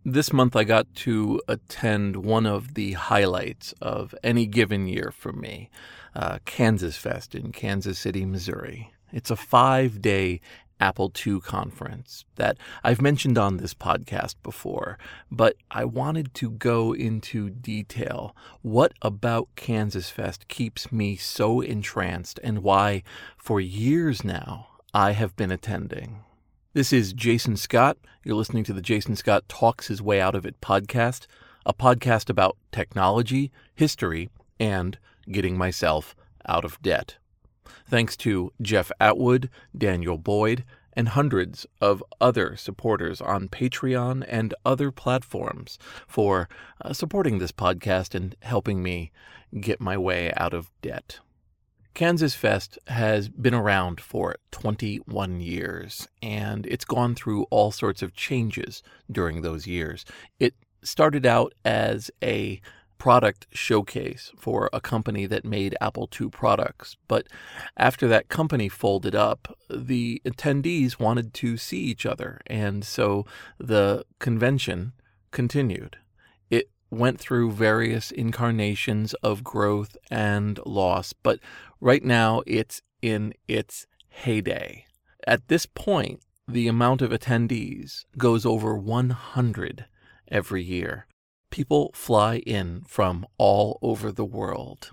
This month I got to attend one of the highlights of any given year for me, Kansas Fest in Kansas City, Missouri. It's a 5-day Apple II conference that I've mentioned on this podcast before, but I wanted to go into detail what about Kansas Fest keeps me so entranced and why, for years now, I have been attending. This is Jason Scott. You're listening to the Jason Scott Talks His Way Out of It podcast, a podcast about technology, history, and getting myself out of debt. Thanks to Jeff Atwood, Daniel Boyd, and hundreds of other supporters on Patreon and other platforms for supporting this podcast and helping me get my way out of debt. Kansas Fest has been around for 21 years, and it's gone through all sorts of changes during those years. It started out as a product showcase for a company that made Apple II products, but after that company folded up, the attendees wanted to see each other, and so the convention continued. It went through various incarnations of growth and loss, but right now it's in its heyday. At this point, the amount of attendees goes over 100 every year. People fly in from all over the world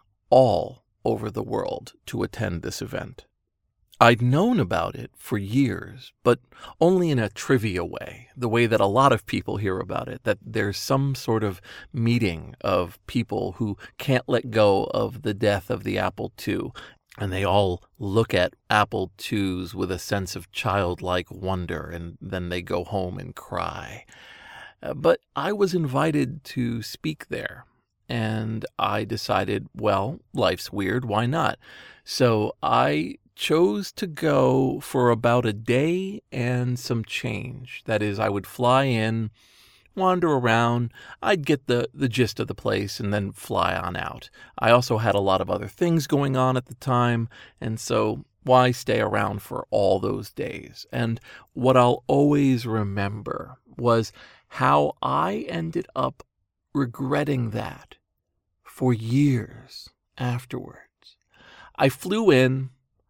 to attend this event. I'd known about it for years, but only in a trivia way, the way that a lot of people hear about it, that there's some sort of meeting of people who can't let go of the death of the Apple II, and they all look at Apple IIs with a sense of childlike wonder, and then they go home and cry. But I was invited to speak there, and I decided, well, life's weird, why not? So I chose to go for about a day and some change. That is, I would fly in, wander around, I'd get the gist of the place, and then fly on out. I also had a lot of other things going on at the time, and so why stay around for all those days? And what I'll always remember was how I ended up regretting that for years afterwards. I flew in,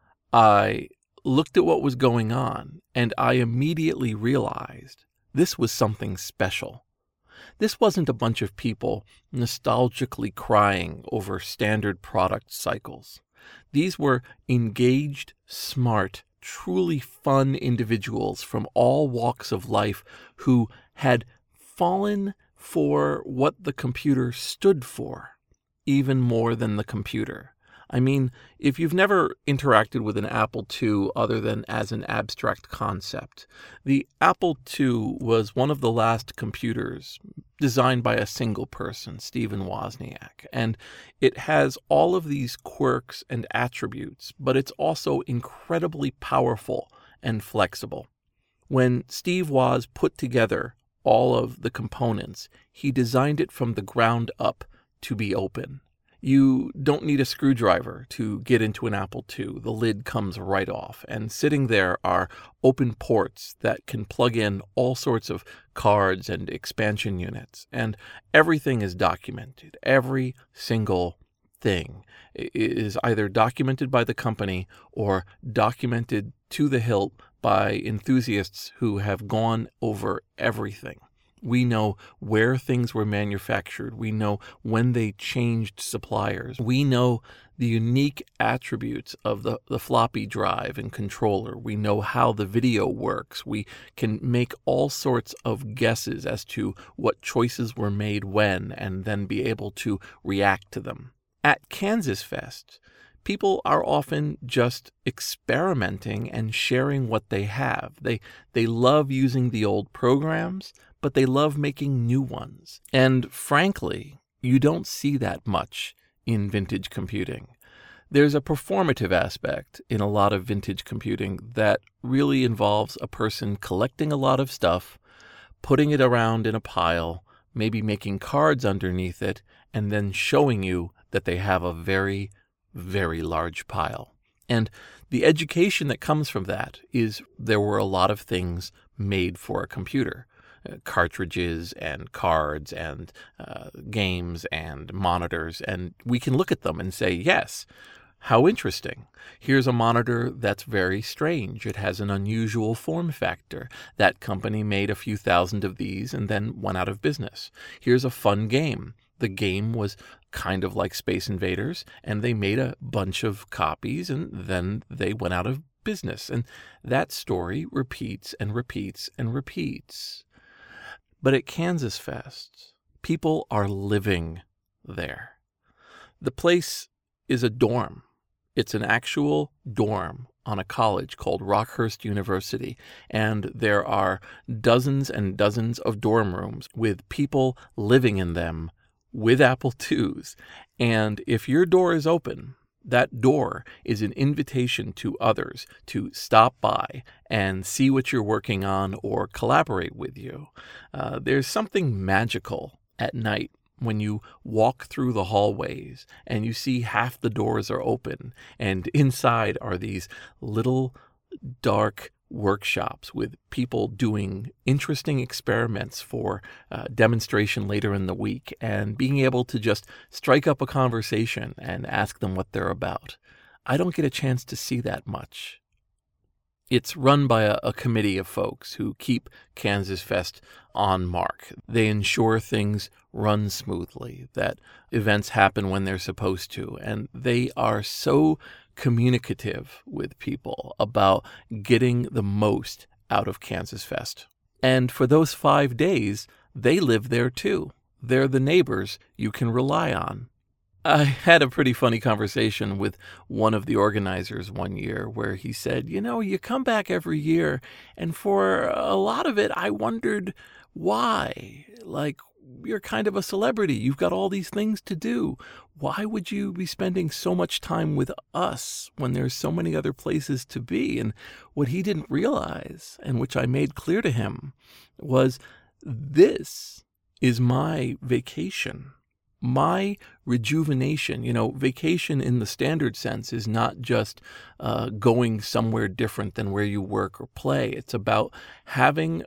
I looked at what was going on, and I immediately realized this was something special. This wasn't a bunch of people nostalgically crying over standard product cycles. These were engaged, smart, truly fun individuals from all walks of life who had fallen for what the computer stood for, even more than the computer. I mean, if you've never interacted with an Apple II other than as an abstract concept, the Apple II was one of the last computers designed by a single person, Stephen Wozniak, and it has all of these quirks and attributes, but it's also incredibly powerful and flexible. When Steve Woz put together all of the components, he designed it from the ground up to be open. You don't need a screwdriver to get into an Apple II. The lid comes right off, and sitting there are open ports that can plug in all sorts of cards and expansion units, and everything is documented. Every single thing is either documented by the company or documented to the hilt by enthusiasts who have gone over everything. We know where things were manufactured. We know when they changed suppliers. We know the unique attributes of the floppy drive and controller. We know how the video works. We can make all sorts of guesses as to what choices were made when and then be able to react to them. At Kansas Fest, people are often just experimenting and sharing what they have. They love using the old programs, but they love making new ones. And frankly, you don't see that much in vintage computing. There's a performative aspect in a lot of vintage computing that really involves a person collecting a lot of stuff, putting it around in a pile, maybe making cards underneath it, and then showing you that they have a very, very large pile. And the education that comes from that is there were a lot of things made for a computer. cartridges and cards and games and monitors, and we can look at them and say, yes, how interesting. Here's a monitor that's very strange. It has an unusual form factor. That company made a few thousand of these and then went out of business. Here's a fun game. The game was kind of like Space Invaders, and they made a bunch of copies, and then they went out of business. And that story repeats and repeats and repeats. But at Kansas Fest, people are living there. The place is a dorm. It's an actual dorm on a college called Rockhurst University, and there are dozens and dozens of dorm rooms with people living in them with Apple IIs. And if your door is open, that door is an invitation to others to stop by and see what you're working on or collaborate with you. There's something magical at night when you walk through the hallways and you see half the doors are open, and inside are these little dark workshops with people doing interesting experiments for demonstration later in the week, and being able to just strike up a conversation and ask them what they're about. I don't get a chance to see that much. It's run by a committee of folks who keep Kansas Fest on mark. They ensure things run smoothly, that events happen when they're supposed to, and they are so communicative with people about getting the most out of Kansas Fest. And for those 5 days, they live there too. They're the neighbors you can rely on. I had a pretty funny conversation with one of the organizers one year where he said, you come back every year, and for a lot of it, I wondered why. Like, you're kind of a celebrity. You've got all these things to do. Why would you be spending so much time with us when there's so many other places to be? And what he didn't realize, and which I made clear to him, was this is my vacation. My rejuvenation. Vacation in the standard sense is not just going somewhere different than where you work or play. It's about having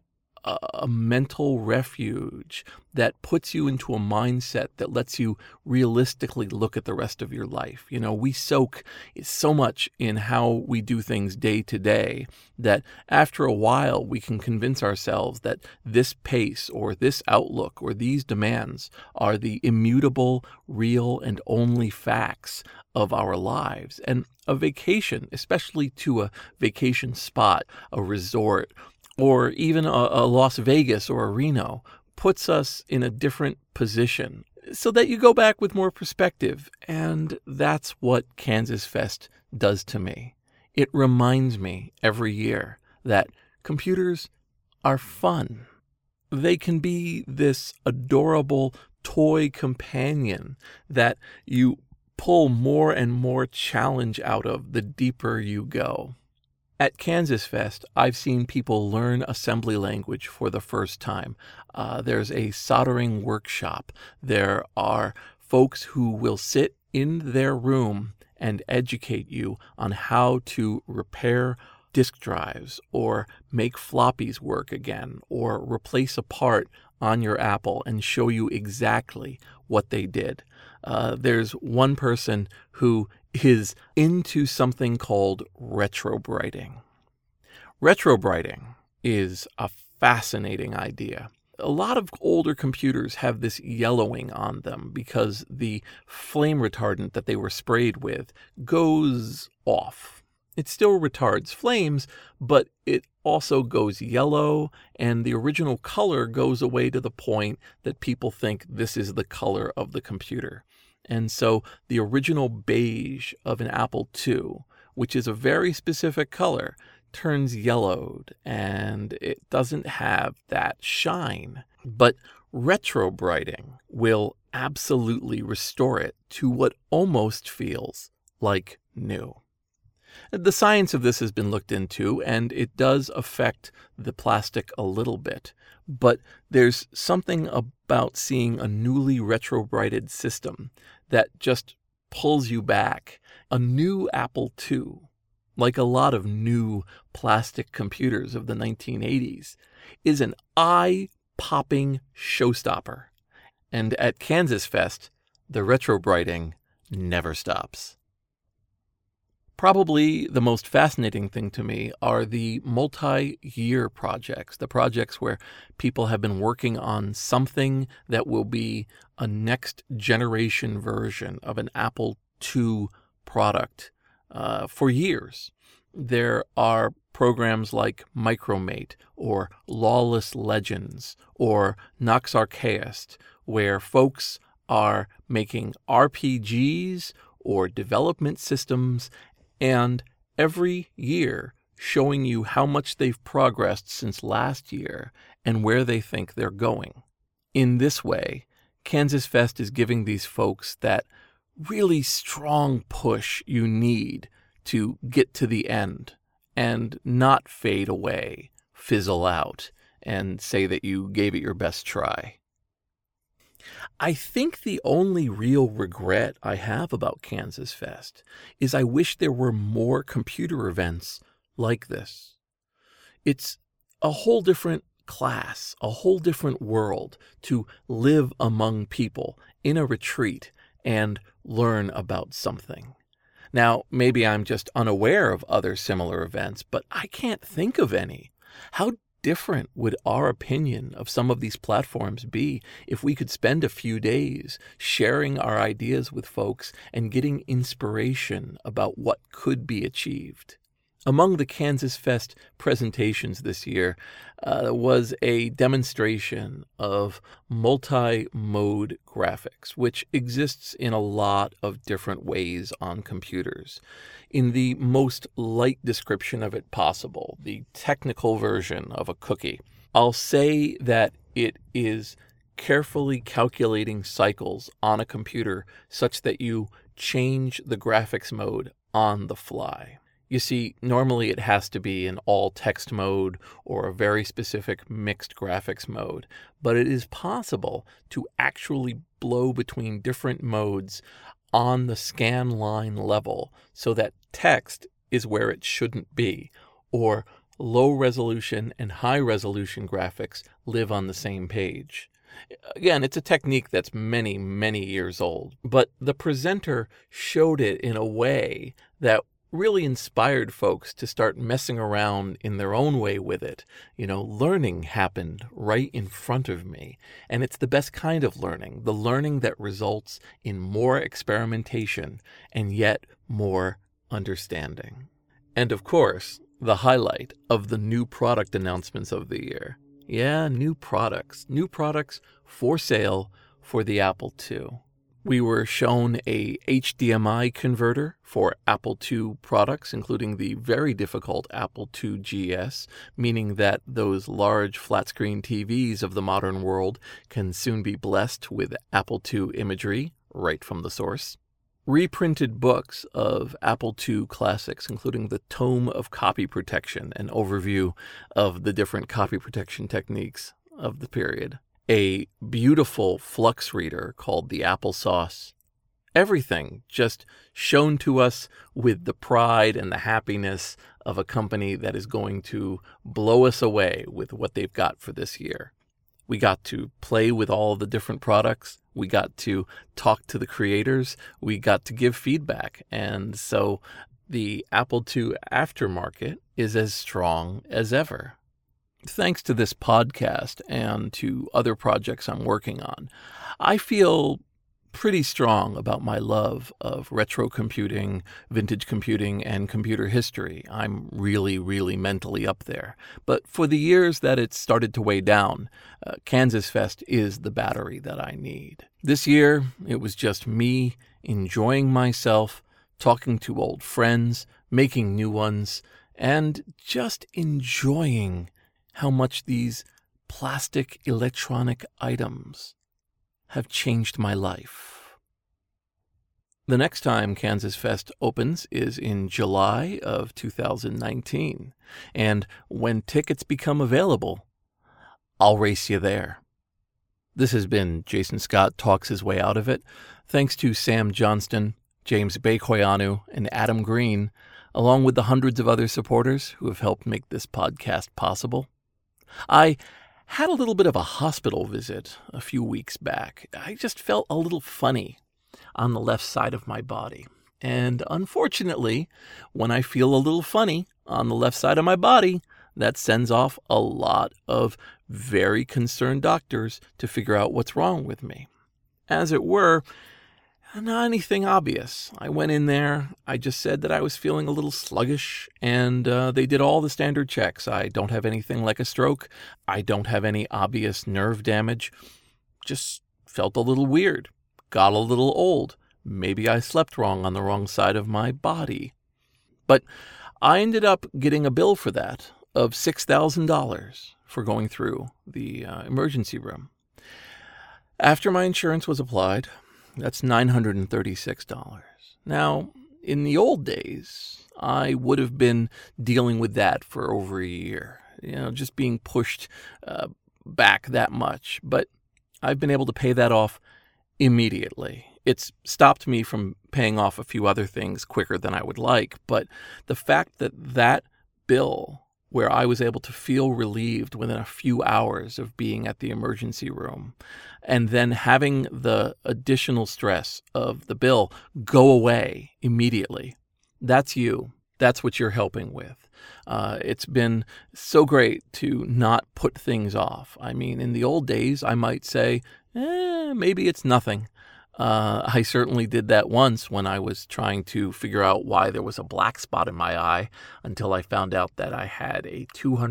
a mental refuge that puts you into a mindset that lets you realistically look at the rest of your life. We soak so much in how we do things day to day that after a while we can convince ourselves that this pace or this outlook or these demands are the immutable, real, and only facts of our lives. And a vacation, especially to a vacation spot, a resort, or even a Las Vegas or a Reno, puts us in a different position so that you go back with more perspective. And that's what Kansas Fest does to me. It reminds me every year that computers are fun. They can be this adorable toy companion that you pull more and more challenge out of the deeper you go. At Kansas Fest, I've seen people learn assembly language for the first time. There's a soldering workshop. There are folks who will sit in their room and educate you on how to repair disk drives or make floppies work again or replace a part on your Apple and show you exactly what they did. There's one person who is into something called retrobrighting. Retrobrighting is a fascinating idea. A lot of older computers have this yellowing on them because the flame retardant that they were sprayed with goes off. It still retards flames, but it also goes yellow, and the original color goes away to the point that people think this is the color of the computer. And so the original beige of an Apple II, which is a very specific color, turns yellowed, and it doesn't have that shine. But retrobrighting will absolutely restore it to what almost feels like new. The science of this has been looked into, and it does affect the plastic a little bit. But there's something about seeing a newly retrobrighted system that just pulls you back. A new Apple II, like a lot of new plastic computers of the 1980s, is an eye eye-popping showstopper. And at Kansas Fest, the retrobrighting never stops. Probably the most fascinating thing to me are the multi-year projects, the projects where people have been working on something that will be a next generation version of an Apple II product for years. There are programs like Micromate or Lawless Legends or Nox Archaist, where folks are making RPGs or development systems, and every year showing you how much they've progressed since last year and where they think they're going. In this way, Kansas Fest is giving these folks that really strong push you need to get to the end and not fade away, fizzle out, and say that you gave it your best try. I think the only real regret I have about Kansas Fest is I wish there were more computer events like this. It's a whole different class, a whole different world to live among people in a retreat and learn about something. Now, maybe I'm just unaware of other similar events, but I can't think of any. How different would our opinion of some of these platforms be if we could spend a few days sharing our ideas with folks and getting inspiration about what could be achieved? Among the Kansas Fest presentations this year was a demonstration of multi-mode graphics, which exists in a lot of different ways on computers. In the most light description of it possible, the technical version of a cookie, I'll say that it is carefully calculating cycles on a computer such that you change the graphics mode on the fly. You see, normally it has to be an all-text mode or a very specific mixed graphics mode, but it is possible to actually blow between different modes on the scan line level so that text is where it shouldn't be, or low-resolution and high-resolution graphics live on the same page. Again, it's a technique that's many, many years old, but the presenter showed it in a way that really inspired folks to start messing around in their own way with it. Learning happened right in front of me. And it's the best kind of learning, the learning that results in more experimentation and yet more understanding. And of course, the highlight of the new product announcements of the year. Yeah, new products for sale for the Apple II. We were shown a HDMI converter for Apple II products, including the very difficult Apple II GS, meaning that those large flat-screen TVs of the modern world can soon be blessed with Apple II imagery right from the source. Reprinted books of Apple II classics, including the Tome of Copy Protection, an overview of the different copy protection techniques of the period. A beautiful Flux reader called the Applesauce. Everything just shown to us with the pride and the happiness of a company that is going to blow us away with what they've got for this year. We got to play with all the different products. We got to talk to the creators. We got to give feedback. And so the Apple II aftermarket is as strong as ever. Thanks to this podcast and to other projects I'm working on, I feel pretty strong about my love of retro computing, vintage computing, and computer history. I'm really, really mentally up there. But for the years that it's started to weigh down, Kansas Fest is the battery that I need. This year, it was just me enjoying myself, talking to old friends, making new ones, and just enjoying how much these plastic electronic items have changed my life. The next time Kansas Fest opens is in July of 2019, and when tickets become available, I'll race you there. This has been Jason Scott Talks His Way Out of It. Thanks to Sam Johnston, James Bekoyanu, and Adam Green, along with the hundreds of other supporters who have helped make this podcast possible. I Had a little bit of a hospital visit a few weeks back. I just felt a little funny on the left side of my body. And unfortunately, when I feel a little funny on the left side of my body, that sends off a lot of very concerned doctors to figure out what's wrong with me. As it were, not anything obvious. I went in there, I just said that I was feeling a little sluggish, and they did all the standard checks. I don't have anything like a stroke. I don't have any obvious nerve damage. Just felt a little weird. Got a little old. Maybe I slept wrong on the wrong side of my body. But I ended up getting a bill for that of $6,000 for going through the emergency room. After my insurance was applied, that's $936. Now, in the old days, I would have been dealing with that for over a year, just being pushed back that much. But I've been able to pay that off immediately. It's stopped me from paying off a few other things quicker than I would like, but the fact that that bill, where I was able to feel relieved within a few hours of being at the emergency room, and then having the additional stress of the bill go away immediately, that's you. That's what you're helping with. It's been so great to not put things off. I mean, in the old days, I might say, maybe it's nothing. I certainly did that once when I was trying to figure out why there was a black spot in my eye until I found out that I had a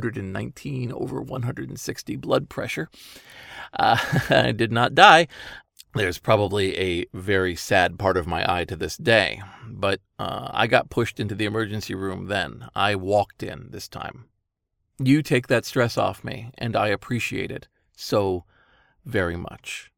219/160 blood pressure. I did not die. There's probably a very sad part of my eye to this day, but I got pushed into the emergency room then. I walked in this time. You take that stress off me, and I appreciate it so very much.